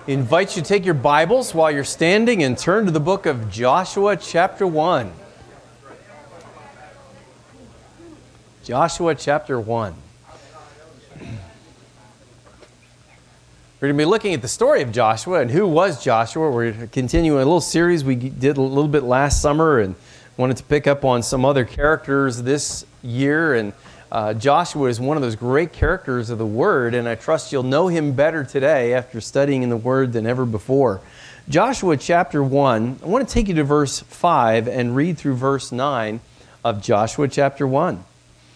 invite you to take your Bibles while you're standing and turn to the book of Joshua chapter 1. Joshua chapter 1. We're going to be looking at the story of Joshua and who was Joshua. We're continuing a little series we did a little bit last summer and wanted to pick up on some other characters this year. And Joshua is one of those great characters of the Word, and I trust you'll know him better today after studying in the Word than ever before. Joshua chapter 1, I want to take you to verse 5 and read through verse 9 of Joshua chapter 1.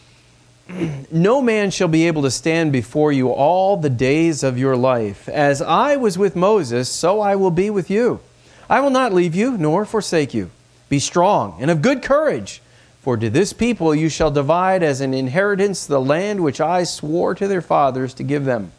No man shall be able to stand before you all the days of your life. As I was with Moses, so I will be with you. I will not leave you nor forsake you. Be strong and of good courage. For to this people you shall divide as an inheritance the land which I swore to their fathers to give them.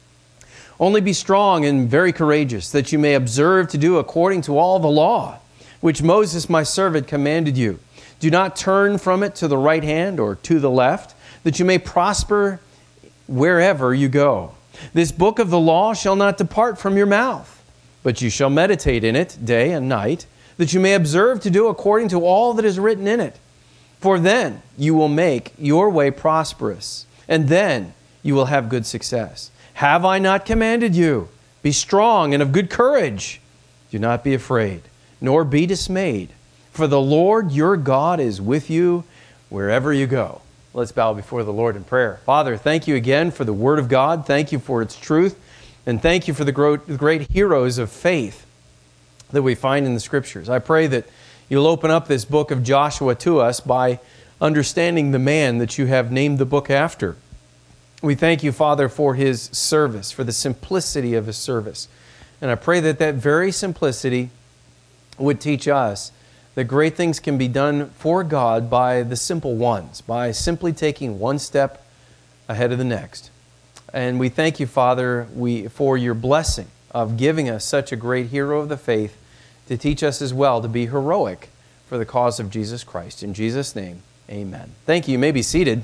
Only be strong and very courageous, that you may observe to do according to all the law, which Moses my servant commanded you. Do not turn from it to the right hand or to the left, that you may prosper wherever you go. This book of the law shall not depart from your mouth, but you shall meditate in it day and night, that you may observe to do according to all that is written in it. For then you will make your way prosperous, and then you will have good success. Have I not commanded you? Be strong and of good courage. Do not be afraid, nor be dismayed, for the Lord your God is with you wherever you go. Let's bow before the Lord in prayer. Father, thank you again for the Word of God. Thank you for its truth, and thank you for the great heroes of faith that we find in the Scriptures. I pray that you'll open up this book of Joshua to us by understanding the man that you have named the book after. We thank you, Father, for his service, for the simplicity of his service. And I pray that that very simplicity would teach us that great things can be done for God by the simple ones, by simply taking one step ahead of the next. And we thank you, Father, for your blessing of giving us such a great hero of the faith to teach us as well to be heroic for the cause of Jesus Christ. In Jesus' name, amen. Thank you. You may be seated.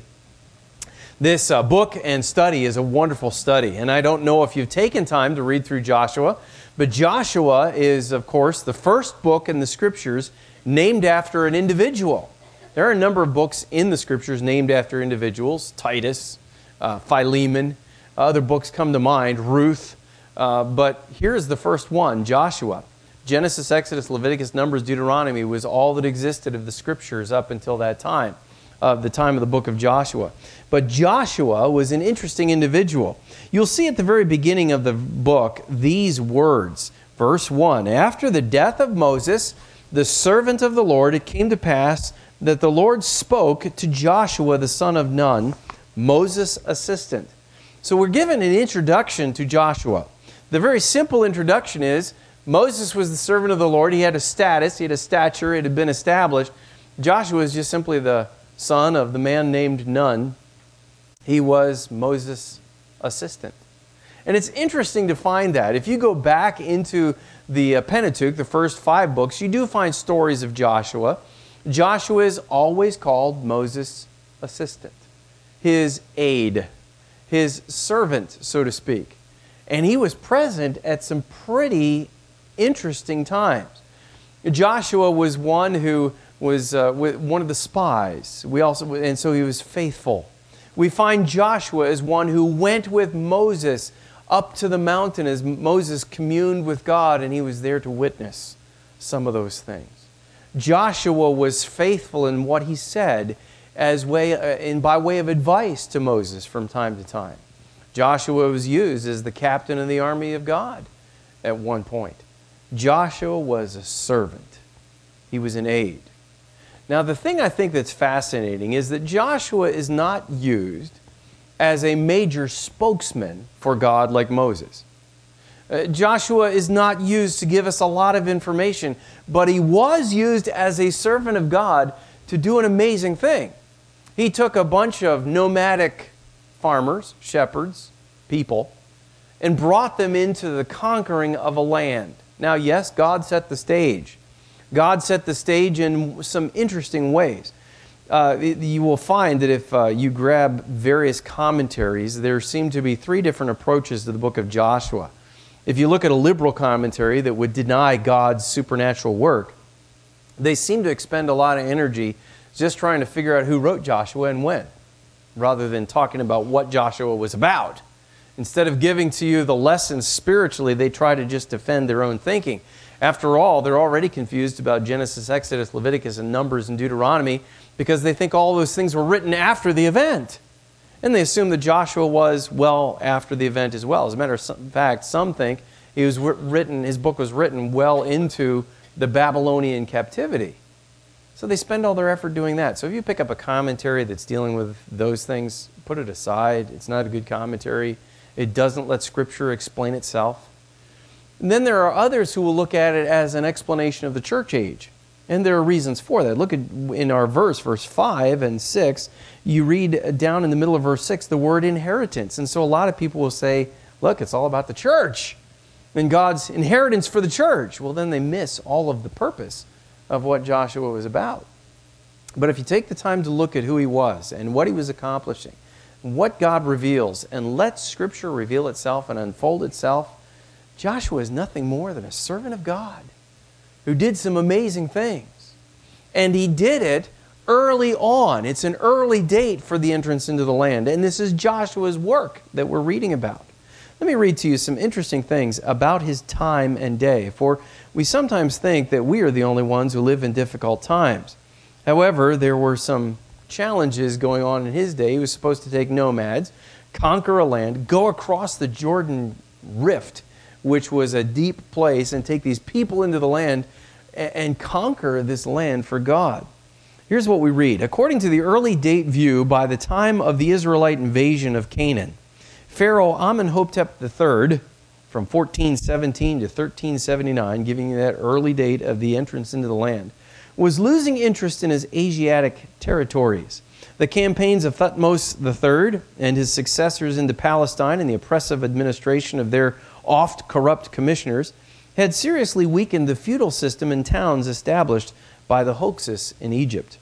This book and study is a wonderful study, and I don't know if you've taken time to read through Joshua, but Joshua is, of course, the first book in the Scriptures named after an individual. There are a number of books in the Scriptures named after individuals: Titus, Philemon, other books come to mind, Ruth, but here's the first one, Joshua. Genesis, Exodus, Leviticus, Numbers, Deuteronomy was all that existed of the Scriptures up until that time, the time of the book of Joshua. But Joshua was an interesting individual. You'll see at the very beginning of the book these words. Verse 1, after the death of Moses, the servant of the Lord, it came to pass that the Lord spoke to Joshua the son of Nun, Moses' assistant. So we're given an introduction to Joshua. The very simple introduction is, Moses was the servant of the Lord. He had a status, he had a stature, it had been established. Joshua is just simply the son of the man named Nun. He was Moses' assistant. And it's interesting to find that. If you go back into the Pentateuch, the first 5 books, you do find stories of Joshua. Joshua is always called Moses' assistant, his aide, his servant, so to speak. And he was present at some pretty interesting times. Joshua was one who was one of the spies. And so he was faithful. We find Joshua as one who went with Moses up to the mountain as Moses communed with God, and he was there to witness some of those things. Joshua was faithful in what he said by way of advice to Moses from time to time. Joshua was used as the captain of the army of God at one point. Joshua was a servant. He was an aide. Now, the thing I think that's fascinating is that Joshua is not used as a major spokesman for God like Moses. Joshua is not used to give us a lot of information, but he was used as a servant of God to do an amazing thing. He took a bunch of nomadic farmers, shepherds, people, and brought them into the conquering of a land. Now, yes, God set the stage. God set the stage in some interesting ways. You will find that if you grab various commentaries, there seem to be 3 different approaches to the book of Joshua. If you look at a liberal commentary that would deny God's supernatural work, they seem to expend a lot of energy just trying to figure out who wrote Joshua and when, rather than talking about what Joshua was about. Instead of giving to you the lessons spiritually, they try to just defend their own thinking. After all, they're already confused about Genesis, Exodus, Leviticus, and Numbers, and Deuteronomy because they think all those things were written after the event. And they assume that Joshua was well after the event as well. As a matter of fact, some think his book was written well into the Babylonian captivity. So they spend all their effort doing that. So if you pick up a commentary that's dealing with those things, put it aside. It's not a good commentary. It doesn't let Scripture explain itself. And then there are others who will look at it as an explanation of the church age. And there are reasons for that. Look at in our verse 5 and 6, you read down in the middle of verse 6 the word inheritance. And so a lot of people will say, look, it's all about the church and God's inheritance for the church. Well, then they miss all of the purpose of what Joshua was about. But if you take the time to look at who he was and what he was accomplishing, what God reveals, and let Scripture reveal itself and unfold itself, Joshua is nothing more than a servant of God who did some amazing things. And he did it early on. It's an early date for the entrance into the land. And this is Joshua's work that we're reading about. Let me read to you some interesting things about his time and day. For we sometimes think that we are the only ones who live in difficult times. However, there were some challenges going on in his day. He was supposed to take nomads, conquer a land, go across the Jordan Rift, which was a deep place, and take these people into the land and conquer this land for God. Here's what we read. According to the early date view, by the time of the Israelite invasion of Canaan, Pharaoh Amenhotep III, from 1417 to 1379, giving you that early date of the entrance into the land, was losing interest in his Asiatic territories. The campaigns of Thutmose III and his successors into Palestine and the oppressive administration of their oft corrupt commissioners had seriously weakened the feudal system in towns established by the Hyksos in Egypt.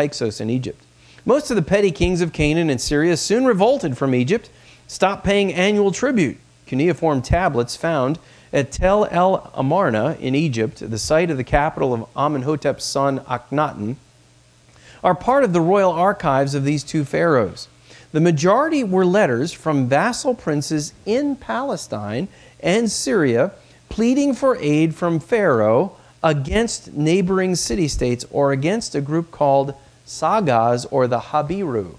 Most of the petty kings of Canaan and Syria soon revolted from Egypt, stopped paying annual tribute. Cuneiform tablets found at Tel El Amarna in Egypt, the site of the capital of Amenhotep's son Akhenaten, are part of the royal archives of these two pharaohs. The majority were letters from vassal princes in Palestine and Syria pleading for aid from Pharaoh against neighboring city-states or against a group called Sagas or the Habiru.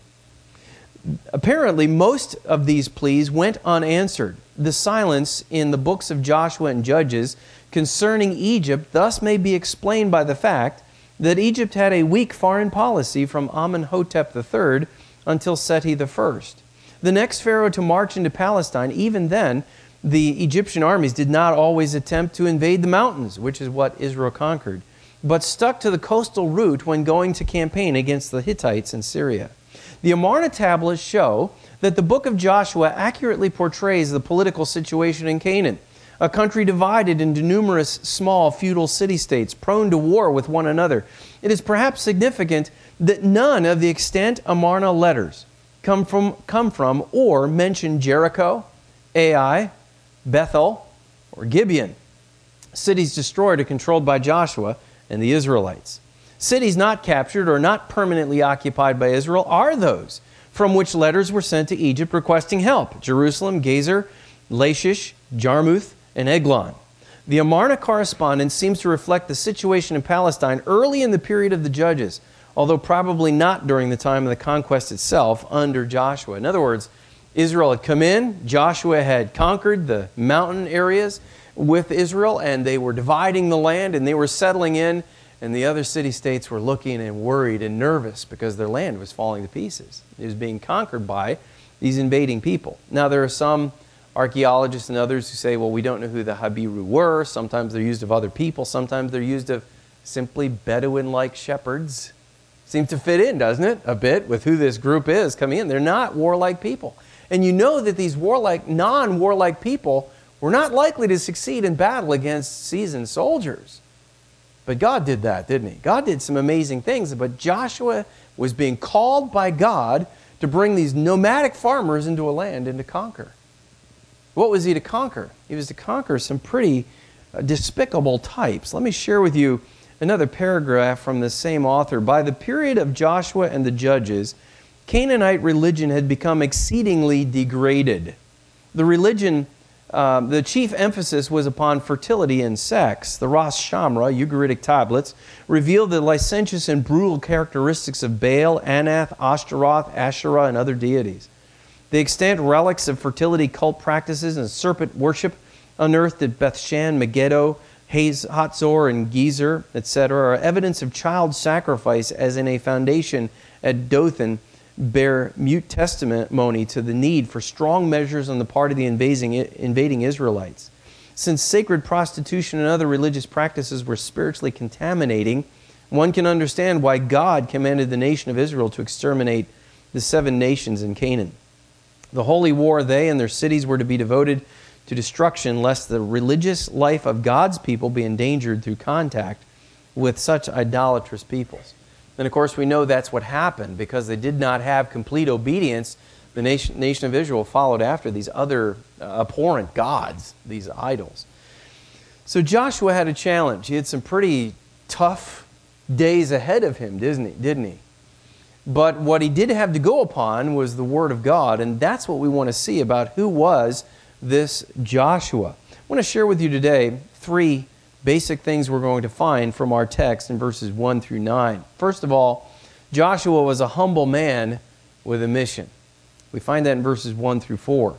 Apparently, most of these pleas went unanswered. The silence in the books of Joshua and Judges concerning Egypt thus may be explained by the fact that Egypt had a weak foreign policy from Amenhotep III until Seti I. The next pharaoh to march into Palestine, even then, the Egyptian armies did not always attempt to invade the mountains, which is what Israel conquered, but stuck to the coastal route when going to campaign against the Hittites in Syria. The Amarna tablets show that the book of Joshua accurately portrays the political situation in Canaan, a country divided into numerous small feudal city-states prone to war with one another. It is perhaps significant that none of the extant Amarna letters come from or mention Jericho, Ai, Bethel, or Gibeon, cities destroyed or controlled by Joshua and the Israelites. Cities not captured or not permanently occupied by Israel are those from which letters were sent to Egypt requesting help: Jerusalem, Gezer, Lachish, Jarmuth, and Eglon. The Amarna correspondence seems to reflect the situation in Palestine early in the period of the Judges, although probably not during the time of the conquest itself under Joshua. In other words, Israel had come in, Joshua had conquered the mountain areas with Israel, and they were dividing the land, and they were settling in, and the other city-states were looking and worried and nervous because their land was falling to pieces. It was being conquered by these invading people. Now, there are some archaeologists and others who say, well, we don't know who the Habiru were. Sometimes they're used of other people. Sometimes they're used of simply Bedouin-like shepherds. Seems to fit in, doesn't it, a bit with who this group is coming in. They're not warlike people. And you know that these non-warlike people were not likely to succeed in battle against seasoned soldiers. But God did that, didn't He? God did some amazing things, but Joshua was being called by God to bring these nomadic farmers into a land and to conquer. What was he to conquer? He was to conquer some pretty despicable types. Let me share with you another paragraph from the same author. By the period of Joshua and the Judges, Canaanite religion had become exceedingly degraded. The religion, the chief emphasis was upon fertility and sex. The Ras Shamra, Ugaritic tablets, revealed the licentious and brutal characteristics of Baal, Anath, Ashtaroth, Asherah, and other deities. The extant relics of fertility cult practices and serpent worship unearthed at Bethshan, Megiddo, Hatzor, and Gezer, etc., are evidence of child sacrifice as in a foundation at Dothan bear mute testimony to the need for strong measures on the part of the invading Israelites. Since sacred prostitution and other religious practices were spiritually contaminating, one can understand why God commanded the nation of Israel to exterminate the 7 nations in Canaan. The holy war they and their cities were to be devoted to destruction, lest the religious life of God's people be endangered through contact with such idolatrous peoples. And of course we know that's what happened, because they did not have complete obedience. The nation of Israel followed after these other abhorrent gods, these idols. So Joshua had a challenge. He had some pretty tough days ahead of him, didn't he? But what he did have to go upon was the Word of God, and that's what we want to see about who was this Joshua. I want to share with you today 3 basic things we're going to find from our text in verses 1 through 9. First of all, Joshua was a humble man with a mission. We find that in verses 1 through 4.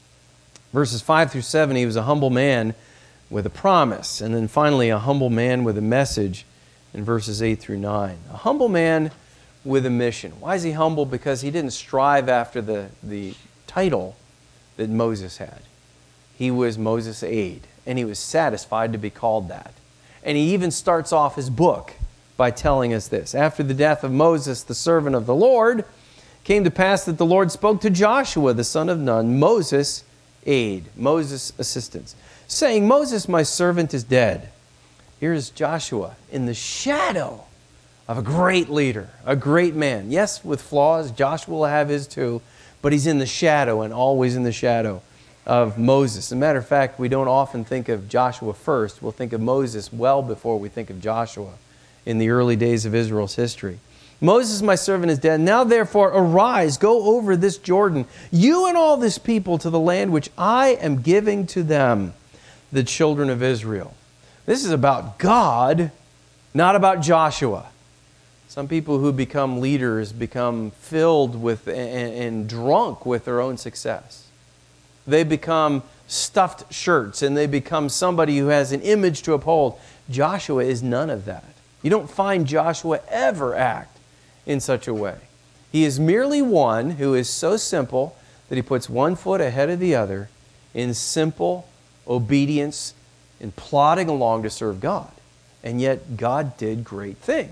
Verses 5 through 7, he was a humble man with a promise. And then finally, a humble man with a message in verses 8 through 9. A humble man with a mission. Why is he humble? Because he didn't strive after the title that Moses had. He was Moses' aide, and he was satisfied to be called that. And he even starts off his book by telling us this. After the death of Moses, the servant of the Lord, came to pass that the Lord spoke to Joshua, the son of Nun, Moses' aide, Moses' assistant, saying, Moses, my servant, is dead. Here's Joshua in the shadow of a great leader, a great man. Yes, with flaws, Joshua will have his too, but he's in the shadow and always in the shadow of Moses. As a matter of fact, we don't often think of Joshua first. We'll think of Moses well before we think of Joshua in the early days of Israel's history. Moses, my servant, is dead. Now therefore arise, go over this Jordan, you and all this people, to the land which I am giving to them, the children of Israel. This is about God, not about Joshua. Some people who become leaders become filled with and drunk with their own success. They become stuffed shirts and they become somebody who has an image to uphold. Joshua is none of that. You don't find Joshua ever act in such a way. He is merely one who is so simple that he puts one foot ahead of the other in simple obedience and plodding along to serve God. And yet God did great things.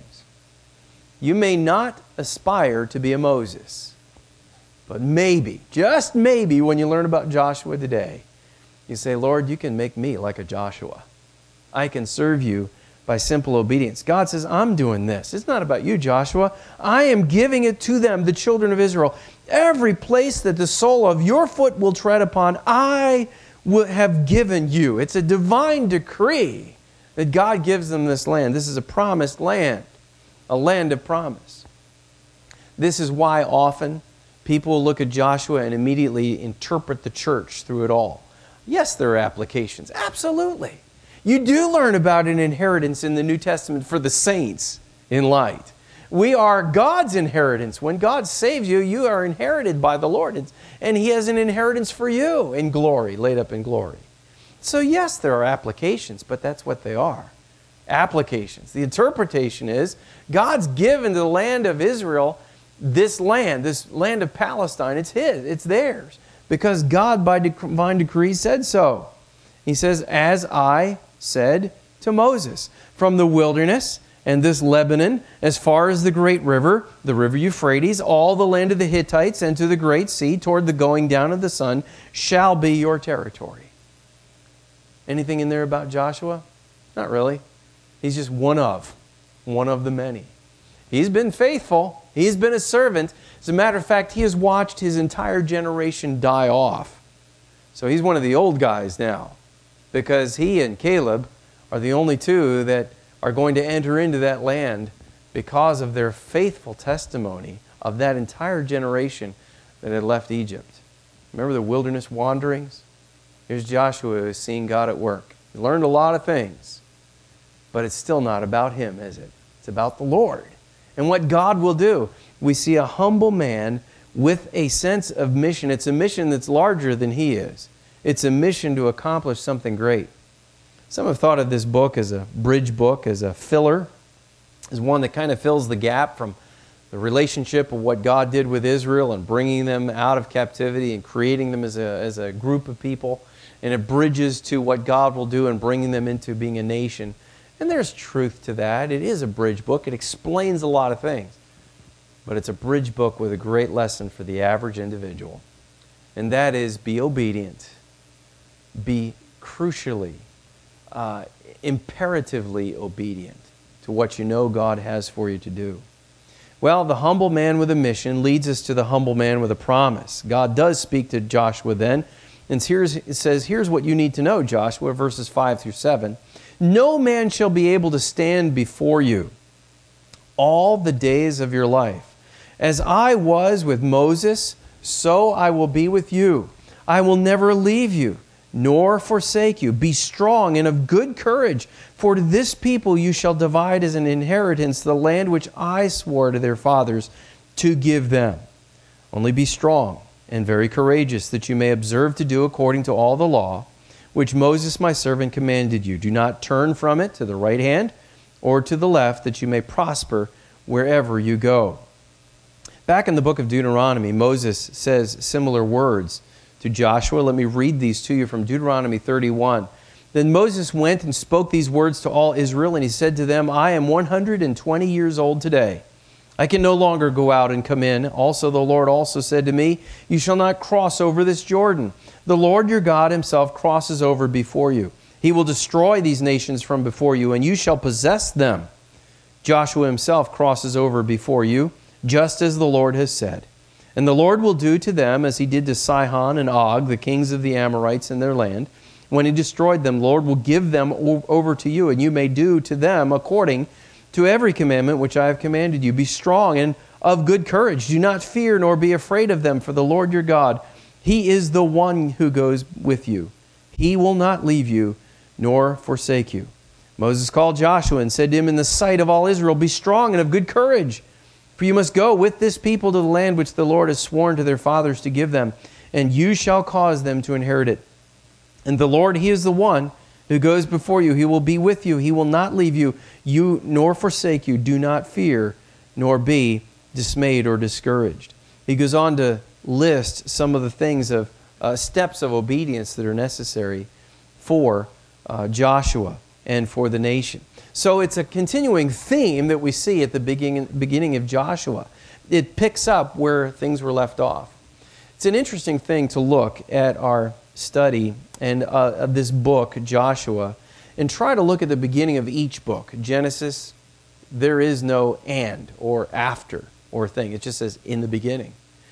You may not aspire to be a Moses, but maybe, just maybe, when you learn about Joshua today, you say, Lord, you can make me like a Joshua. I can serve you by simple obedience. God says, I'm doing this. It's not about you, Joshua. I am giving it to them, the children of Israel. Every place that the sole of your foot will tread upon, I will have given you. It's a divine decree that God gives them this land. This is a promised land. A land of promise. This is why often people look at Joshua and immediately interpret the church through it all. Yes, there are applications. Absolutely. You do learn about an inheritance in the New Testament for the saints in light. We are God's inheritance. When God saves you, you are inherited by the Lord. And He has an inheritance for you in glory, laid up in glory. So yes, there are applications, but that's what they are. Applications. The interpretation is God's given to the land of Israel this land of Palestine. It's His, it's theirs, because God by divine decree said so. He says, as I said to Moses, from the wilderness and this Lebanon, as far as the great river, the river Euphrates, all the land of the Hittites, and to the great sea, toward the going down of the sun, shall be your territory. Anything in there about Joshua? Not really. He's just one of the many. He's been faithful. He's been a servant. As a matter of fact, he has watched his entire generation die off So he's one of the old guys now, because he and Caleb are the only two that are going to enter into that land because of their faithful testimony of that entire generation that had left Egypt. Remember the wilderness wanderings? Here's Joshua who has seen God at work. He learned a lot of things, but it's still not about him, is it? It's about the Lord and what God will do. We see a humble man with a sense of mission. It's a mission that's larger than he is. It's a mission to accomplish something great. Some have thought of this book as a bridge book, as a filler, as one that kind of fills the gap from the relationship of what God did with Israel and bringing them out of captivity and creating them as a group of people. And it bridges to what God will do in bringing them into being a nation. And there's truth to that. It is a bridge book. It explains a lot of things. But it's a bridge book with a great lesson for the average individual. And that is, be obedient. Be crucially, imperatively obedient to what you know God has for you to do. Well, the humble man with a mission leads us to the humble man with a promise. God does speak to Joshua then. And it says, here's what you need to know, Joshua, verses 5 through 7. No man shall be able to stand before you all the days of your life. As I was with Moses, so I will be with you. I will never leave you, nor forsake you. Be strong and of good courage, for to this people you shall divide as an inheritance the land which I swore to their fathers to give them. Only be strong and very courageous, that you may observe to do according to all the law, which Moses my servant commanded you. Do not turn from it to the right hand or to the left, that you may prosper wherever you go. Back in the book of Deuteronomy, Moses says similar words to Joshua. Let me read these to you from Deuteronomy 31. Then Moses went and spoke these words to all Israel, and he said to them, I am 120 years old today. I can no longer go out and come in. Also the Lord also said to me, you shall not cross over this Jordan. The Lord your God himself crosses over before you. He will destroy these nations from before you, and you shall possess them. Joshua himself crosses over before you, just as the Lord has said. And the Lord will do to them as he did to Sihon and Og, the kings of the Amorites in their land. When he destroyed them, the Lord will give them over to you, and you may do to them according to every commandment which I have commanded you. Be strong and of good courage. Do not fear nor be afraid of them, for the Lord your God, he is the one who goes with you. He will not leave you nor forsake you. Moses called Joshua and said to him in the sight of all Israel, be strong and of good courage, for you must go with this people to the land which the Lord has sworn to their fathers to give them, and you shall cause them to inherit it. And the Lord, he is the one who goes before you. He will be with you. He will not leave you, nor forsake you. Do not fear, nor be dismayed or discouraged. He goes on to list some of the things of steps of obedience that are necessary for Joshua and for the nation. So it's a continuing theme that we see at the beginning of Joshua. It picks up where things were left off. It's an interesting thing to look at our study and of this book, Joshua, and try to look at the beginning of each book. Genesis, there is no and or after or thing. It just says in the beginning.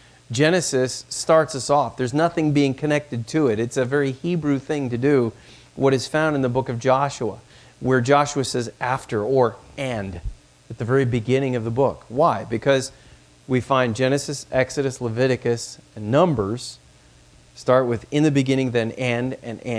Genesis starts us off. There's nothing being connected to it. It's a very Hebrew thing to do, what is found in the book of Joshua, where Joshua says after or and at the very beginning of the book. Why? Because we find Genesis, Exodus, Leviticus, and Numbers start with in the beginning, then and.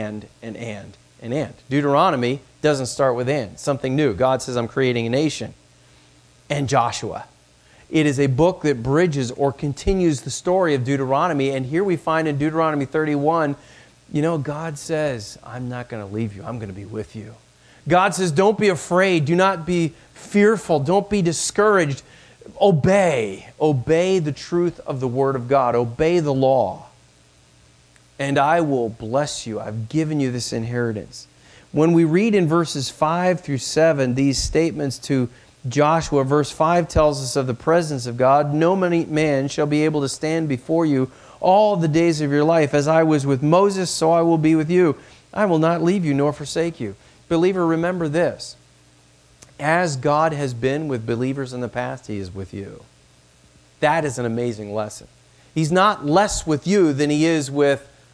Deuteronomy doesn't start with and. Something new. God says, I'm creating a nation. And Joshua. It is a book that bridges or continues the story of Deuteronomy. And here we find in Deuteronomy 31, God says, I'm not going to leave you. I'm going to be with you. God says, don't be afraid. Do not be fearful. Don't be discouraged. Obey. Obey the truth of the Word of God. Obey the law. And I will bless you. I've given you this inheritance. When we read in verses 5 through 7 these statements to Joshua, verse 5 tells us of the presence of God. No man shall be able to stand before you all the days of your life. As I was with Moses, so I will be with you. I will not leave you nor forsake you. Believer, remember this. As God has been with believers in the past, He is with you. That is an amazing lesson. He's not less with you than He is with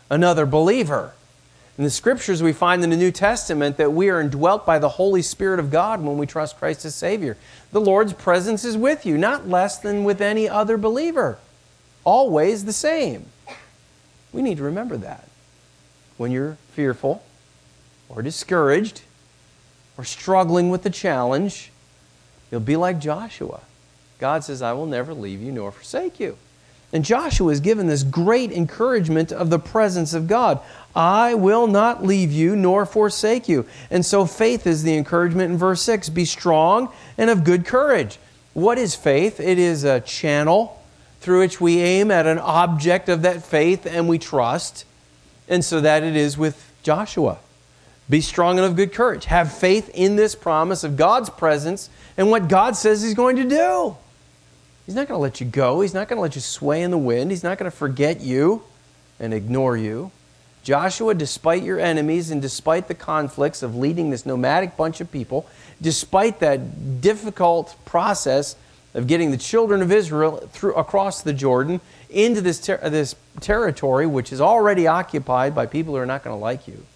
another believer. In the Scriptures, we find in the New Testament that we are indwelt by the Holy Spirit of God when we trust Christ as Savior. The Lord's presence is with you, not less than with any other believer. Always the same. We need to remember that. When you're fearful or discouraged or struggling with the challenge, you'll be like Joshua. God says, I will never leave you nor forsake you. And Joshua is given this great encouragement of the presence of God. I will not leave you nor forsake you. And so faith is the encouragement in verse 6. Be strong and of good courage. What is faith? It is a channel through which we aim at an object of that faith and we trust. And so that it is with Joshua. Be strong and of good courage. Have faith in this promise of God's presence and what God says He's going to do. He's not going to let you go. He's not going to let you sway in the wind. He's not going to forget you and ignore you. Joshua, despite your enemies and despite the conflicts of leading this nomadic bunch of people, despite that difficult process of getting the children of Israel across the Jordan into this territory, which is already occupied by people who are not going to like you,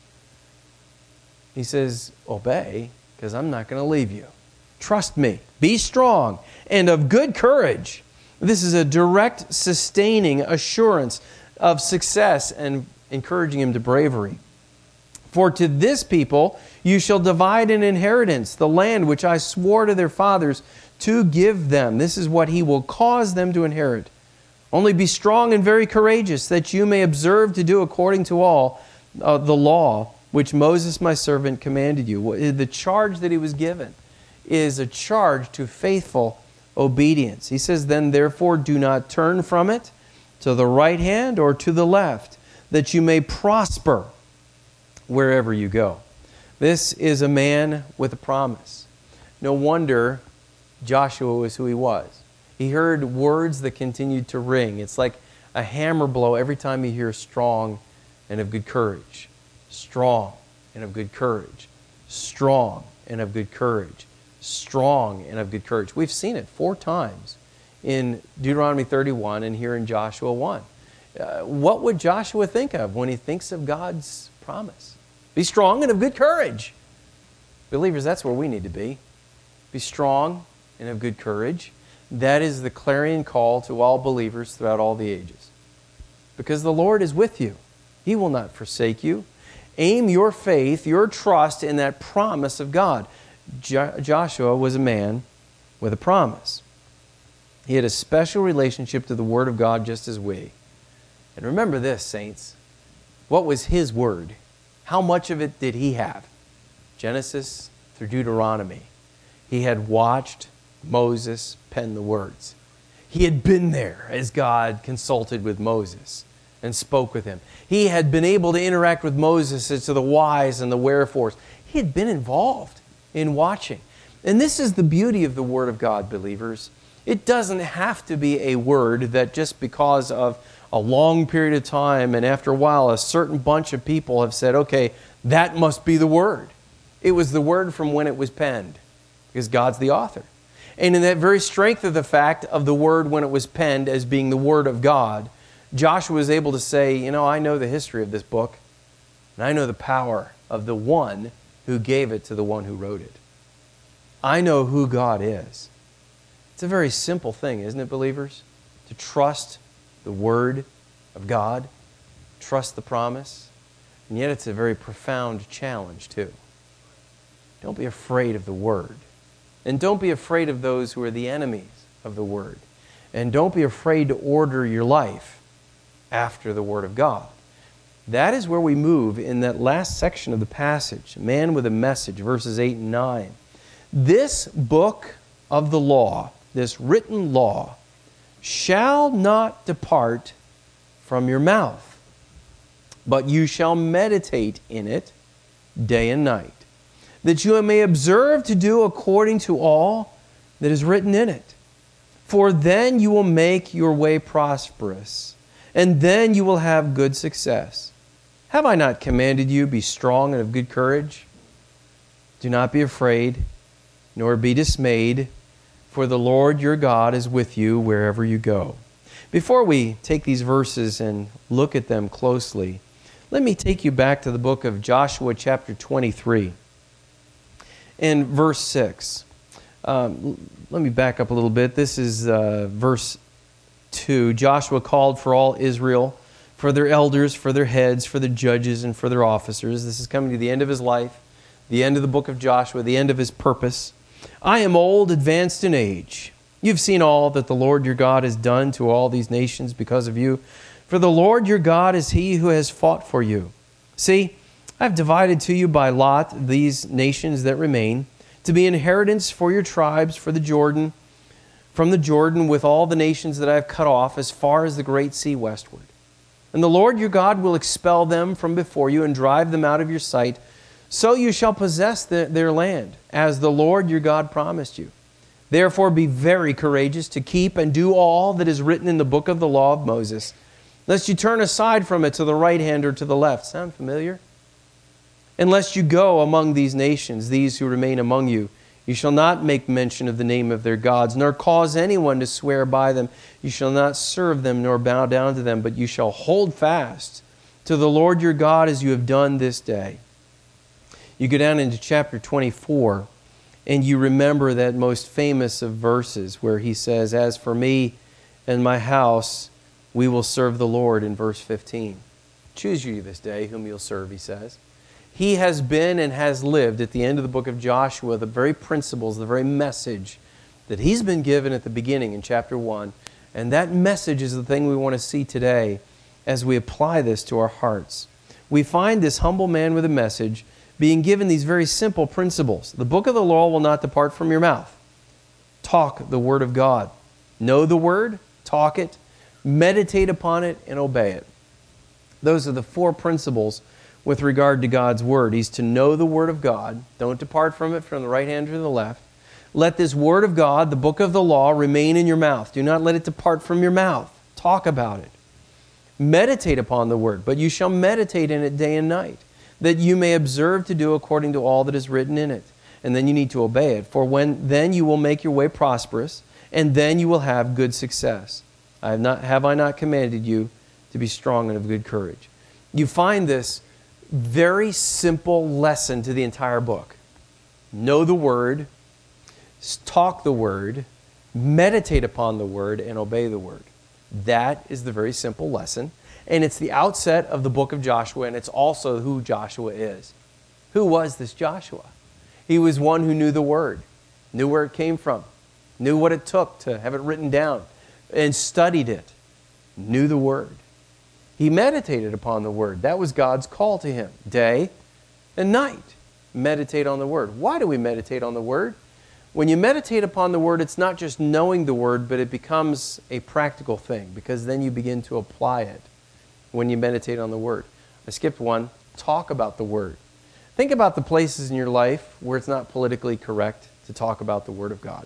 he says, obey, because I'm not going to leave you. Trust me. Be strong and of good courage. This is a direct, sustaining assurance of success and encouraging him to bravery. For to this people you shall divide an inheritance, the land which I swore to their fathers to give them. This is what He will cause them to inherit. Only be strong and very courageous, that you may observe to do according to all the law which Moses my servant commanded you. The charge that he was given is a charge to faithful obedience. He says, then therefore do not turn from it to the right hand or to the left, that you may prosper wherever you go. This is a man with a promise. No wonder Joshua was who he was. He heard words that continued to ring. It's like a hammer blow every time you hear strong and of good courage. Strong and of good courage. Strong and of good courage. Strong and of good courage. We've seen it 4 times in Deuteronomy 31 and here in Joshua 1. What would Joshua think of when he thinks of God's promise? Be strong and of good courage. Believers, that's where we need to be. Be strong and of good courage. That is the clarion call to all believers throughout all the ages. Because the Lord is with you. He will not forsake you. Aim your faith, your trust in that promise of God. Joshua was a man with a promise. He had a special relationship to the Word of God just as we. And remember this, saints. What was his Word? How much of it did he have? Genesis through Deuteronomy. He had watched Moses pen the words. He had been there as God consulted with Moses and spoke with him. He had been able to interact with Moses as to the whys and the wherefores. He had been involved in watching. And this is the beauty of the Word of God, believers. It doesn't have to be a word that just because of a long period of time and after a while a certain bunch of people have said, okay, that must be the Word. It was the Word from when it was penned, because God's the author. And in that very strength of the fact of the Word when it was penned as being the Word of God, Joshua was able to say, I know the history of this book, and I know the power of the one who gave it to the one who wrote it. I know who God is. It's a very simple thing, isn't it, believers? To trust the Word of God, trust the promise, and yet it's a very profound challenge too. Don't be afraid of the Word. And don't be afraid of those who are the enemies of the Word. And don't be afraid to order your life after the Word of God. That is where we move in that last section of the passage, man with a message, verses 8 and 9. This book of the law, this written law, shall not depart from your mouth, but you shall meditate in it day and night, that you may observe to do according to all that is written in it. For then you will make your way prosperous, and then you will have good success. Have I not commanded you, be strong and of good courage? Do not be afraid, nor be dismayed, for the Lord your God is with you wherever you go. Before we take these verses and look at them closely, Let me take you back to the book of Joshua chapter 23 and verse 6. Let me back up a little bit. This is verse 2. Joshua called for all Israel, for their elders, for their heads, for their judges, and for their officers. This is coming to the end of his life, the end of the book of Joshua, the end of his purpose. I am old, advanced in age. You've seen all that the Lord your God has done to all these nations because of you. For the Lord your God is he who has fought for you. See, I've divided to you by lot these nations that remain, to be inheritance for your tribes from the Jordan with all the nations that I have cut off as far as the great sea westward. And the Lord your God will expel them from before you and drive them out of your sight, so you shall possess their land, as the Lord your God promised you. Therefore be very courageous to keep and do all that is written in the book of the law of Moses, lest you turn aside from it to the right hand or to the left. Sound familiar? And lest you go among these nations, these who remain among you, you shall not make mention of the name of their gods, nor cause anyone to swear by them. You shall not serve them, nor bow down to them, but you shall hold fast to the Lord your God as you have done this day. You go down into chapter 24, and you remember that most famous of verses where he says, as for me and my house, we will serve the Lord, in verse 15. Choose you this day whom you'll serve, he says. He has been and has lived at the end of the book of Joshua the very principles, the very message that he's been given at the beginning in chapter 1. And that message is the thing we want to see today as we apply this to our hearts. We find this humble man with a message being given these very simple principles. The book of the law will not depart from your mouth. Talk the word of God. Know the word, talk it, meditate upon it, and obey it. Those are the 4 principles with regard to God's word. He's to know the word of God. Don't depart from it from the right hand or the left. Let this word of God, the book of the law, remain in your mouth. Do not let it depart from your mouth. Talk about it. Meditate upon the word, but you shall meditate in it day and night, that you may observe to do according to all that is written in it. And then you need to obey it. For then you will make your way prosperous, and then you will have good success. Have I not commanded you to be strong and of good courage? You find this very simple lesson to the entire book. Know the word, talk the word, meditate upon the word, and obey the word. That is the very simple lesson. And it's the outset of the book of Joshua, and it's also who Joshua is. Who was this Joshua? He was one who knew the word, knew where it came from, knew what it took to have it written down, and studied it, knew the word. He meditated upon the word. That was God's call to him, day and night. Meditate on the word. Why do we meditate on the word? When you meditate upon the word, it's not just knowing the word, but it becomes a practical thing, because then you begin to apply it when you meditate on the word. I skipped one. Talk about the word. Think about the places in your life where it's not politically correct to talk about the word of God.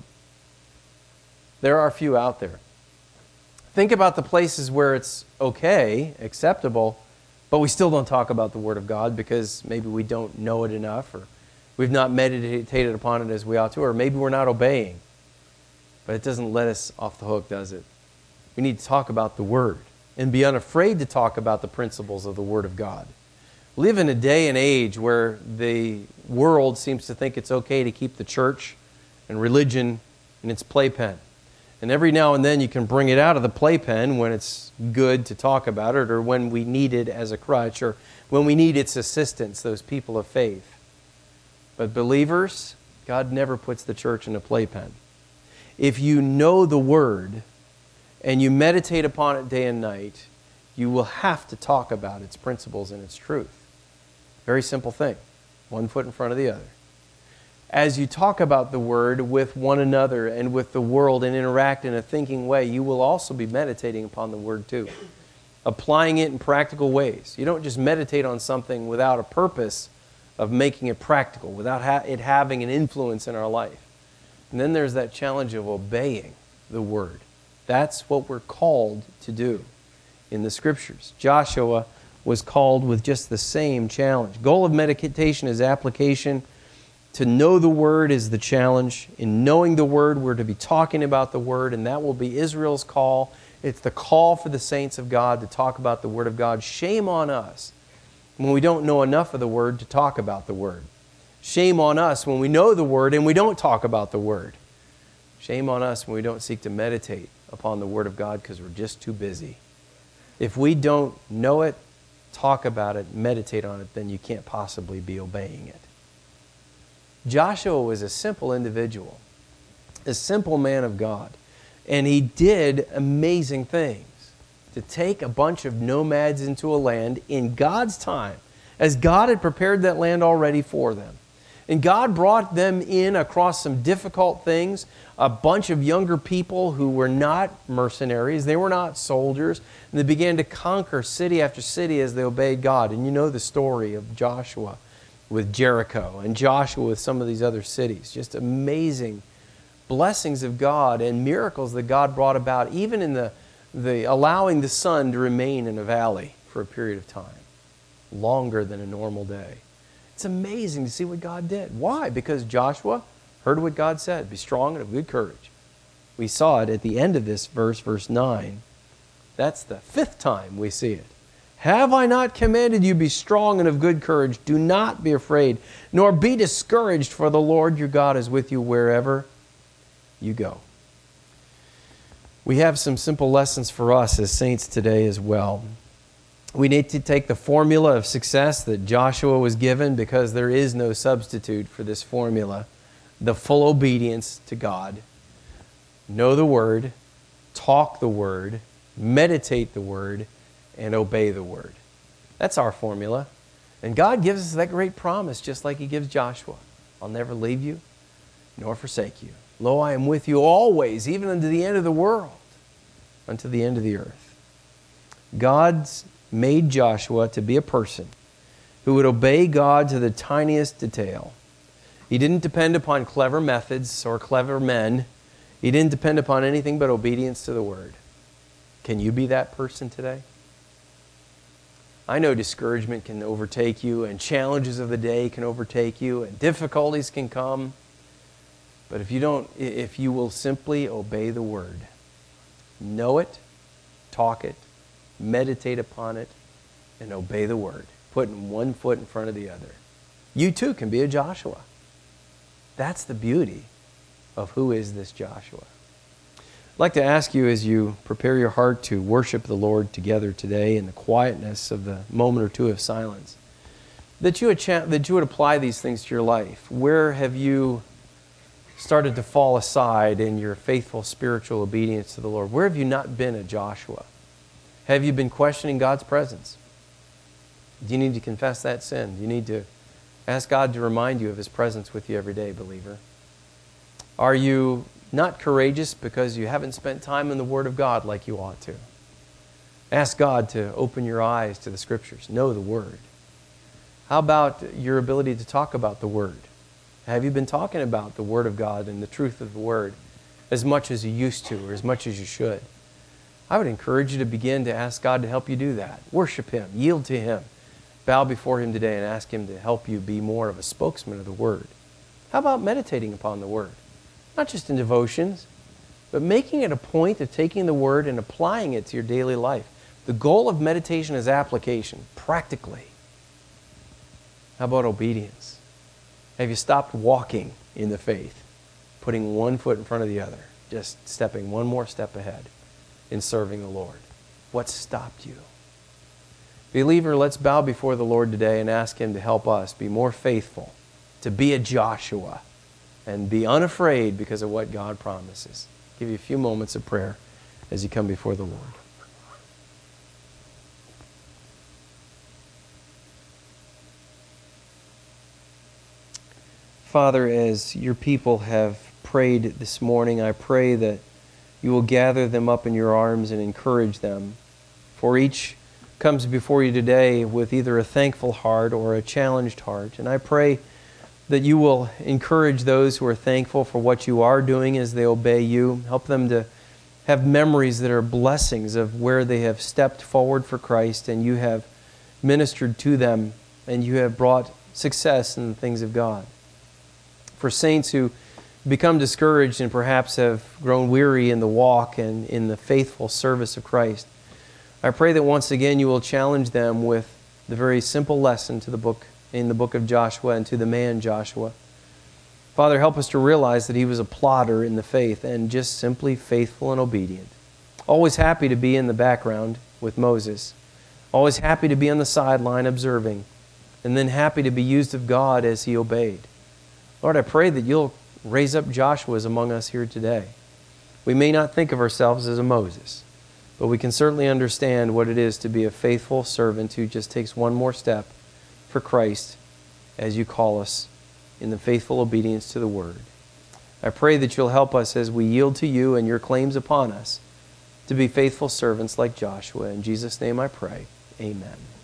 There are a few out there. Think about the places where it's okay, acceptable, but we still don't talk about the Word of God because maybe we don't know it enough, or we've not meditated upon it as we ought to, or maybe we're not obeying. But it doesn't let us off the hook, does it? We need to talk about the Word and be unafraid to talk about the principles of the Word of God. We live in a day and age where the world seems to think it's okay to keep the church and religion in its playpen. And every now and then you can bring it out of the playpen when it's good to talk about it, or when we need it as a crutch, or when we need its assistance, those people of faith. But believers, God never puts the church in a playpen. If you know the Word and you meditate upon it day and night, you will have to talk about its principles and its truth. Very simple thing. One foot in front of the other. As you talk about the Word with one another and with the world and interact in a thinking way, you will also be meditating upon the Word too. Applying it in practical ways. You don't just meditate on something without a purpose of making it practical, without it having an influence in our life. And then there's that challenge of obeying the Word. That's what we're called to do in the Scriptures. Joshua was called with just the same challenge. Goal of meditation is application. To know the Word is the challenge. In knowing the Word, we're to be talking about the Word, and that will be Israel's call. It's the call for the saints of God to talk about the Word of God. Shame on us when we don't know enough of the Word to talk about the Word. Shame on us when we know the Word and we don't talk about the Word. Shame on us when we don't seek to meditate upon the Word of God because we're just too busy. If we don't know it, talk about it, meditate on it, then you can't possibly be obeying it. Joshua was a simple individual, a simple man of God, and he did amazing things. To take a bunch of nomads into a land in God's time, as God had prepared that land already for them. And God brought them in across some difficult things, a bunch of younger people who were not mercenaries, they were not soldiers, and they began to conquer city after city as they obeyed God. And you know the story of Joshua with Jericho and Joshua with some of these other cities. Just amazing blessings of God and miracles that God brought about, even in the allowing the sun to remain in a valley for a period of time, longer than a normal day. It's amazing to see what God did. Why? Because Joshua heard what God said, be strong and of good courage. We saw it at the end of this verse, verse 9. That's the 5th time we see it. Have I not commanded you, be strong and of good courage? Do not be afraid, nor be discouraged, for the Lord your God is with you wherever you go. We have some simple lessons for us as saints today as well. We need to take the formula of success that Joshua was given, because there is no substitute for this formula. The full obedience to God. Know the Word, talk the Word, meditate the Word, and obey the Word. That's our formula. And God gives us that great promise, just like He gives Joshua. I'll never leave you, nor forsake you. Lo, I am with you always, even unto the end of the world, unto the end of the earth. God's made Joshua to be a person who would obey God to the tiniest detail. He didn't depend upon clever methods or clever men. He didn't depend upon anything but obedience to the Word. Can you be that person today? I know discouragement can overtake you, and challenges of the day can overtake you, and difficulties can come. But if you will simply obey the Word, know it, talk it, meditate upon it, and obey the Word, putting one foot in front of the other, you too can be a Joshua. That's the beauty of who is this Joshua. I'd like to ask you, as you prepare your heart to worship the Lord together today in the quietness of the moment or two of silence, that you would apply these things to your life. Where have you started to fall aside in your faithful spiritual obedience to the Lord? Where have you not been a Joshua? Have you been questioning God's presence? Do you need to confess that sin? Do you need to ask God to remind you of His presence with you every day, believer? Are you not courageous because you haven't spent time in the Word of God like you ought to? Ask God to open your eyes to the Scriptures. Know the Word. How about your ability to talk about the Word? Have you been talking about the Word of God and the truth of the Word as much as you used to, or as much as you should? I would encourage you to begin to ask God to help you do that. Worship Him. Yield to Him. Bow before Him today and ask Him to help you be more of a spokesman of the Word. How about meditating upon the Word? Not just in devotions, but making it a point of taking the Word and applying it to your daily life. The goal of meditation is application, practically. How about obedience? Have you stopped walking in the faith, putting one foot in front of the other, just stepping one more step ahead in serving the Lord? What stopped you? Believer, let's bow before the Lord today and ask Him to help us be more faithful, to be a Joshua, and be unafraid because of what God promises. I'll give you a few moments of prayer as you come before the Lord. Father, as your people have prayed this morning, I pray that you will gather them up in your arms and encourage them. For each comes before you today with either a thankful heart or a challenged heart. And I pray that you will encourage those who are thankful for what you are doing as they obey you. Help them to have memories that are blessings of where they have stepped forward for Christ and you have ministered to them and you have brought success in the things of God. For saints who become discouraged and perhaps have grown weary in the walk and in the faithful service of Christ, I pray that once again you will challenge them with the very simple lesson in the book of Joshua and to the man Joshua. Father, help us to realize that he was a plodder in the faith and just simply faithful and obedient. Always happy to be in the background with Moses. Always happy to be on the sideline observing. And then happy to be used of God as he obeyed. Lord, I pray that you'll raise up Joshuas among us here today. We may not think of ourselves as a Moses, but we can certainly understand what it is to be a faithful servant who just takes one more step for Christ as you call us in the faithful obedience to the Word. I pray that you'll help us as we yield to you and your claims upon us to be faithful servants like Joshua. In Jesus' name I pray. Amen.